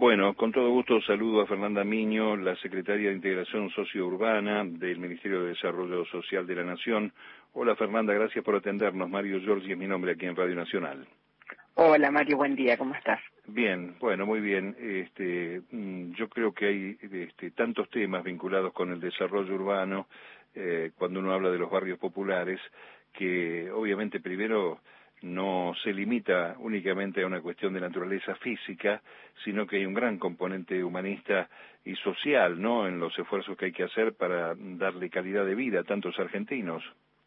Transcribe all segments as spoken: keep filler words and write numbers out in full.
Bueno, con todo gusto saludo a Fernanda Miño, la secretaria de Integración Sociourbana del Ministerio de Desarrollo Social de la Nación. Hola Fernanda, gracias por atendernos. Mario Giorgi es mi nombre aquí en Radio Nacional. Hola Mario, buen día, ¿cómo estás? Bien, bueno, muy bien. Este, yo creo que hay este, tantos temas vinculados con el desarrollo urbano, eh, cuando uno habla de los barrios populares, que obviamente primero no se limita únicamente a una cuestión de naturaleza física, sino que hay un gran componente humanista y social, ¿no?, en los esfuerzos que hay que hacer para darle calidad de vida a tantos argentinos.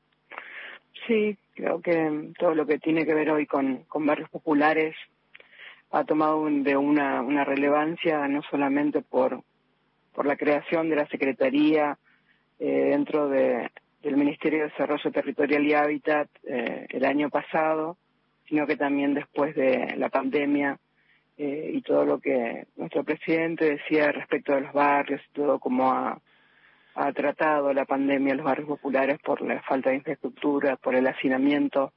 Sí, creo que todo lo que tiene que ver hoy con, con barrios populares ha tomado un, de una, una relevancia no solamente por, por la creación de la Secretaría eh, dentro de, del Ministerio de Desarrollo Territorial y Hábitat eh, el año pasado, sino que también después de la pandemia eh, y todo lo que nuestro presidente decía respecto de los barrios y todo cómo ha, ha tratado la pandemia en los barrios populares por la falta de infraestructura, por el hacinamiento.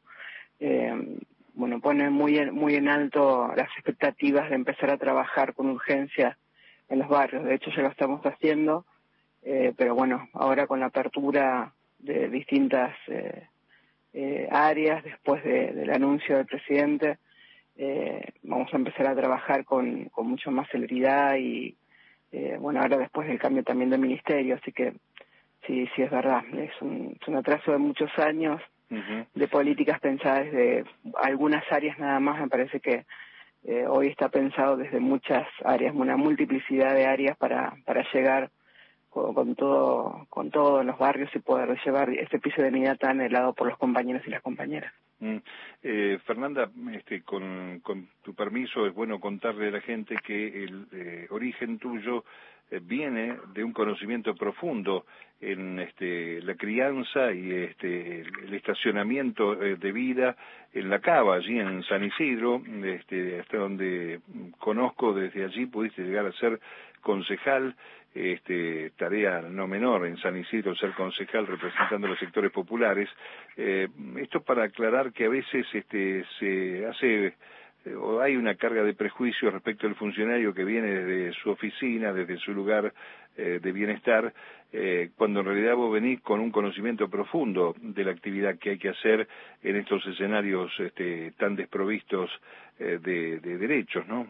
Eh, bueno, pone muy en, muy en alto las expectativas de empezar a trabajar con urgencia en los barrios. De hecho, ya lo estamos haciendo, eh, pero bueno, ahora con la apertura de distintas eh, eh, áreas, después de, del anuncio del presidente, eh, vamos a empezar a trabajar con, con mucho más celeridad y, eh, bueno, ahora después del cambio también de ministerio, así que sí, sí es verdad, es un, es un atraso de muchos años. Uh-huh. De políticas pensadas desde algunas áreas nada más. Me parece que eh, hoy está pensado desde muchas áreas, una multiplicidad de áreas para para llegar con, con todo con todo en los barrios y poder llevar este piso de vida tan helado por los compañeros y las compañeras. Mm. Eh, Fernanda, este, con, con tu permiso, es bueno contarle a la gente que el eh, origen tuyo eh, viene de un conocimiento profundo en este, la crianza y este, el estacionamiento eh, de vida en La Cava, allí en San Isidro, este, hasta donde conozco. Desde allí pudiste llegar a ser concejal, este, tarea no menor en San Isidro, ser concejal representando a los sectores populares. Eh, esto para aclarar que a veces este, se hace eh, o hay una carga de prejuicio respecto al funcionario que viene desde su oficina, desde su lugar eh, de bienestar, eh, cuando en realidad vos venís con un conocimiento profundo de la actividad que hay que hacer en estos escenarios este, tan desprovistos eh, de, de derechos, ¿no?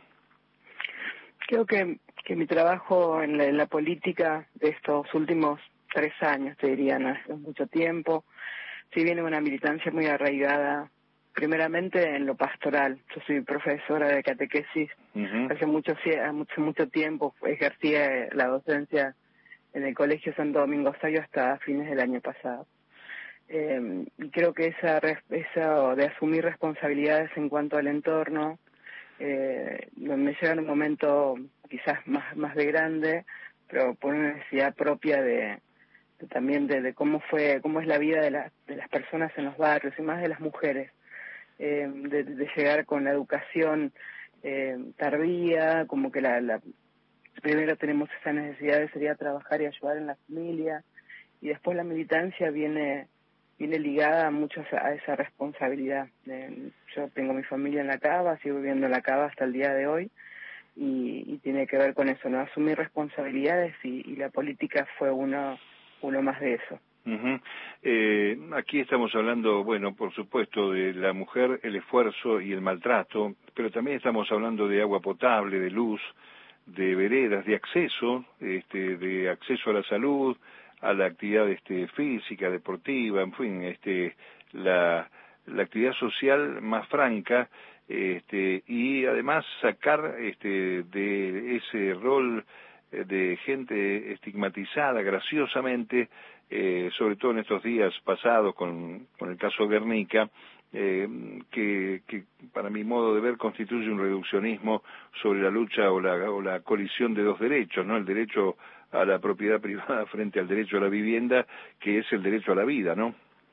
Creo que, que mi trabajo en la, en la política de estos últimos tres años, te diría, no es mucho tiempo, sí viene una militancia muy arraigada, primeramente en lo pastoral. Yo soy profesora de catequesis, uh-huh. hace mucho, hace mucho tiempo ejercía la docencia en el Colegio Santo Domingo Savio hasta fines del año pasado. Eh, y creo que esa, esa de asumir responsabilidades en cuanto al entorno, Eh, me llega en un momento quizás más más de grande, pero por una necesidad propia de, de también de, de cómo fue cómo es la vida de, la, de las personas en los barrios y más de las mujeres, eh, de, de llegar con la educación eh, tardía, como que la, la primero tenemos esa necesidad de salir a trabajar y ayudar en la familia, y después la militancia viene viene ligada mucho a esa responsabilidad. Eh, yo tengo mi familia en La Cava, sigo viviendo en La Cava hasta el día de hoy, y, y tiene que ver con eso, ¿no? Asumir responsabilidades, y, y la política fue uno, uno más de eso. Uh-huh. Eh, aquí estamos hablando, bueno, por supuesto, de la mujer, el esfuerzo y el maltrato, pero también estamos hablando de agua potable, de luz, de veredas, de acceso, este, de acceso a la salud, a la actividad este, física, deportiva, en fin, este, la, la actividad social más franca, este, y además sacar este, de ese rol de gente estigmatizada graciosamente, eh, sobre todo en estos días pasados con, con el caso Guernica, eh, que, que para mi modo de ver constituye un reduccionismo sobre la lucha o la, o la colisión de dos derechos, ¿no? El derecho a la propiedad privada frente al derecho a la vivienda, que es el derecho a la vida, ¿no?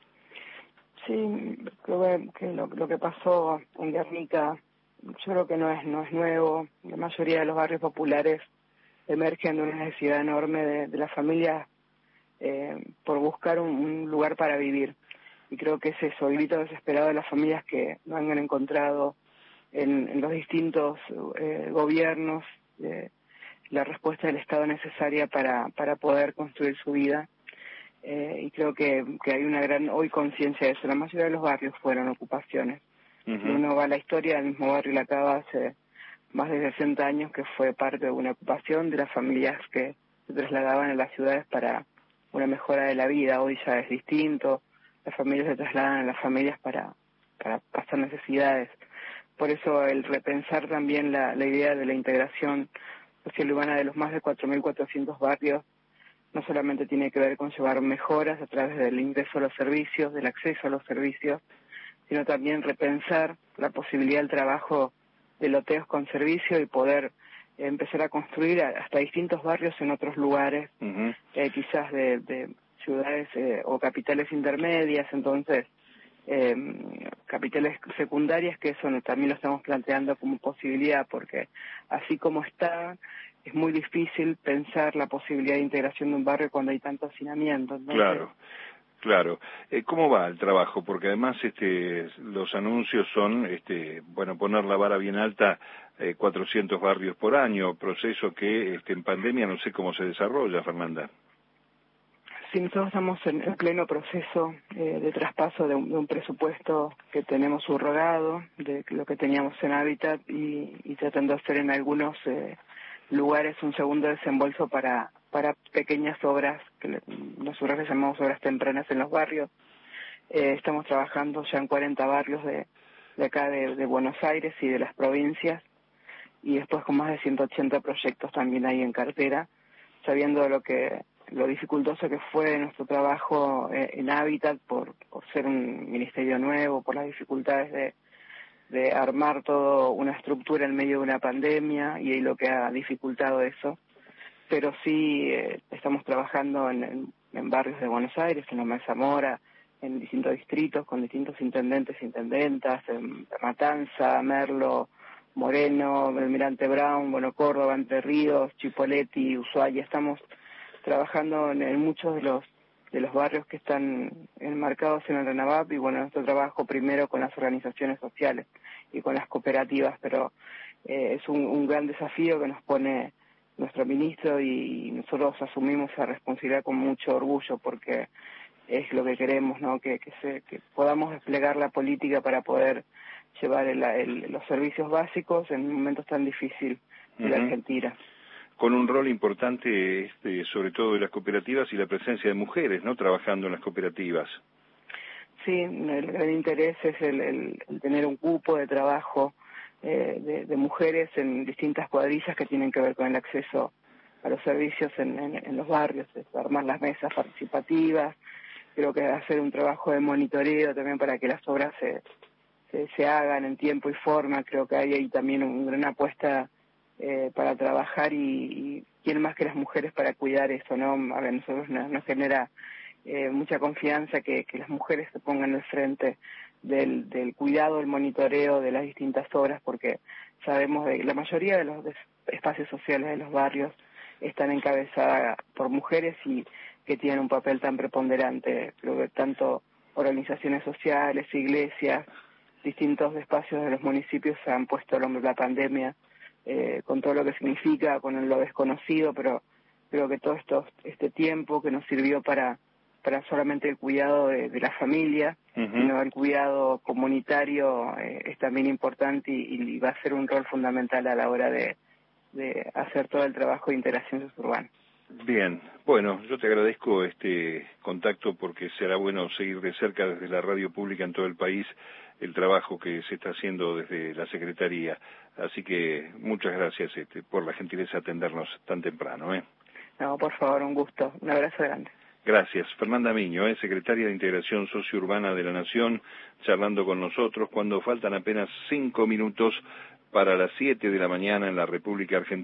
Sí, creo que lo, lo que pasó en Guernica, yo creo que no es no es nuevo. La mayoría de los barrios populares emergen de una necesidad enorme de, de las familias eh, por buscar un, un lugar para vivir. Y creo que es eso, el grito desesperado de las familias que no han encontrado en, en los distintos eh, gobiernos eh, la respuesta del Estado necesaria para, para poder construir su vida. Eh, y creo que, que hay una gran hoy conciencia de eso. La mayoría de los barrios fueron ocupaciones. Uh-huh. Si uno va a la historia, el mismo barrio La Cava hace más de sesenta años que fue parte de una ocupación de las familias que se trasladaban a las ciudades para una mejora de la vida. Hoy ya es distinto, las familias se trasladan a las familias para, para pasar necesidades. Por eso el repensar también la, la idea de la integración social urbana de los más de cuatro mil cuatrocientos barrios no solamente tiene que ver con llevar mejoras a través del ingreso a los servicios, del acceso a los servicios, sino también repensar la posibilidad del trabajo de loteos con servicio y poder eh, empezar a construir hasta distintos barrios en otros lugares, uh-huh. eh, quizás de, de ciudades eh, o capitales intermedias, entonces eh, capitales secundarias, que eso también lo estamos planteando como posibilidad, porque así como está, es muy difícil pensar la posibilidad de integración de un barrio cuando hay tanto hacinamiento. Entonces, claro. Claro. Eh, ¿Cómo va el trabajo? Porque además este, los anuncios son, este, bueno, poner la vara bien alta, eh, cuatrocientos barrios por año, proceso que este, en pandemia no sé cómo se desarrolla, Fernanda. Sí, nosotros estamos en, en pleno proceso eh, de traspaso de un, de un presupuesto que tenemos subrogado, de lo que teníamos en Hábitat, y, y tratando de hacer en algunos eh, lugares un segundo desembolso para para pequeñas obras, que nosotros les llamamos obras tempranas en los barrios. Eh, estamos trabajando ya en cuarenta barrios de, de acá de, de Buenos Aires y de las provincias, y después con más de ciento ochenta proyectos también ahí en cartera, sabiendo lo que lo dificultoso que fue nuestro trabajo eh, en Hábitat por, por ser un ministerio nuevo, por las dificultades de, de armar toda una estructura en medio de una pandemia y lo que ha dificultado eso. Pero sí eh, estamos trabajando en, en, en barrios de Buenos Aires, en Loma de Zamora, en distintos distritos, con distintos intendentes e intendentas, en Matanza, Merlo, Moreno, Almirante Brown, bueno, Córdoba, Entre Ríos, Chipoleti, Ushuaia. Estamos trabajando en, en muchos de los de los barrios que están enmarcados en el RENAVAP, y bueno, nuestro trabajo primero con las organizaciones sociales y con las cooperativas, pero eh, es un, un gran desafío que nos pone nuestro ministro, y nosotros asumimos esa responsabilidad con mucho orgullo, porque es lo que queremos, ¿no? Que, que, se, que podamos desplegar la política para poder llevar el, el, los servicios básicos en momentos tan difíciles de uh-huh. la Argentina. Con un rol importante, este, sobre todo de las cooperativas y la presencia de mujeres, ¿no? Trabajando en las cooperativas. Sí, el gran interés es el, el, el tener un cupo de trabajo Eh, de, de mujeres en distintas cuadrillas que tienen que ver con el acceso a los servicios en, en, en los barrios, es armar las mesas participativas, creo que hacer un trabajo de monitoreo también para que las obras se, se, se hagan en tiempo y forma. Creo que hay ahí también una gran apuesta eh, para trabajar, y, y quién más que las mujeres para cuidar eso, ¿no? A ver, nosotros nos, nos genera eh, mucha confianza que, que las mujeres se pongan al frente Del, del cuidado, el monitoreo de las distintas obras, porque sabemos que la mayoría de los espacios sociales de los barrios están encabezadas por mujeres y que tienen un papel tan preponderante. Creo que tanto organizaciones sociales, iglesias, distintos espacios de los municipios se han puesto al hombro la pandemia, eh, con todo lo que significa, con lo desconocido, pero creo que todo esto, este tiempo que nos sirvió para para solamente el cuidado de, de la familia, uh-huh. sino el cuidado comunitario eh, es también importante, y, y va a ser un rol fundamental a la hora de, de hacer todo el trabajo de integración suburbana. Bien, bueno, yo te agradezco este contacto, porque será bueno seguir de cerca desde la radio pública en todo el país el trabajo que se está haciendo desde la Secretaría. Así que muchas gracias este, por la gentileza de atendernos tan temprano. ¿eh? No, por favor, un gusto. Un abrazo grande. Gracias. Fernanda Miño, ¿eh? Secretaria de Integración Sociourbana de la Nación, charlando con nosotros cuando faltan apenas cinco minutos para las siete de la mañana en la República Argentina.